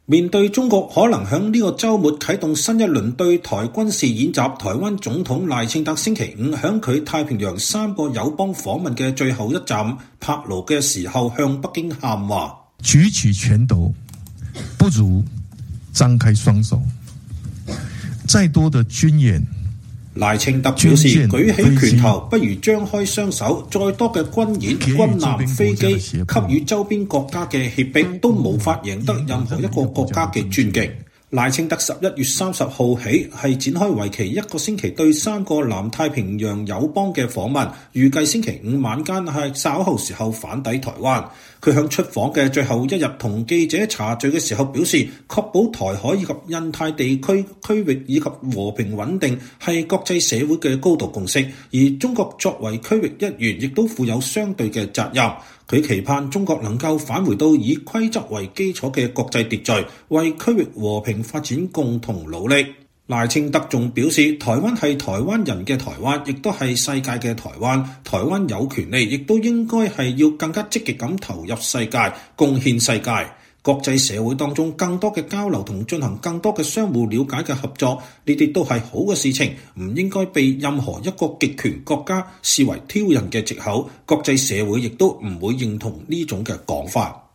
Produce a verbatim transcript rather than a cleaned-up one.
面對中國可能響呢個週末啟動新一輪對台軍事演習，台灣總統賴清德星期五響佢太平洋三個友邦訪問嘅最後一站柏勞嘅時候，向北京喊話： 舉起拳頭不如張開雙手，再多的軍演。 賴清德表示，舉起拳頭不如張開雙手，再多嘅軍演、軍艦、飛機給予周邊國家嘅脅迫，都無法贏得任何一個國家嘅尊敬。賴清德十一月三十號起係展開為期一個星期對三個南太平洋友邦嘅訪問，預計星期五晚間係稍後時候返抵台灣。佢向出訪嘅最後一日同記者茶敘嘅時候表示，確保台海以及印太地區區域以及和平穩定係國際社會嘅高度共識，而中國作為區域一員亦都負有相對嘅責任。佢期盼中國能夠返回到以規則為基礎嘅國際秩序，為區域和平發展共同努力。賴清德仲表示，台灣係台灣人嘅台灣，亦都係世界嘅台灣。台灣有權利，亦都應該係要更加積極咁投入世界，貢獻世界。國際社會當中更多嘅交流同進行更多嘅相互了解嘅合作，呢啲都係好嘅事情，唔應該被任何一個極權國家視為挑釁嘅藉口。國際社會亦都唔會認同呢種嘅講法。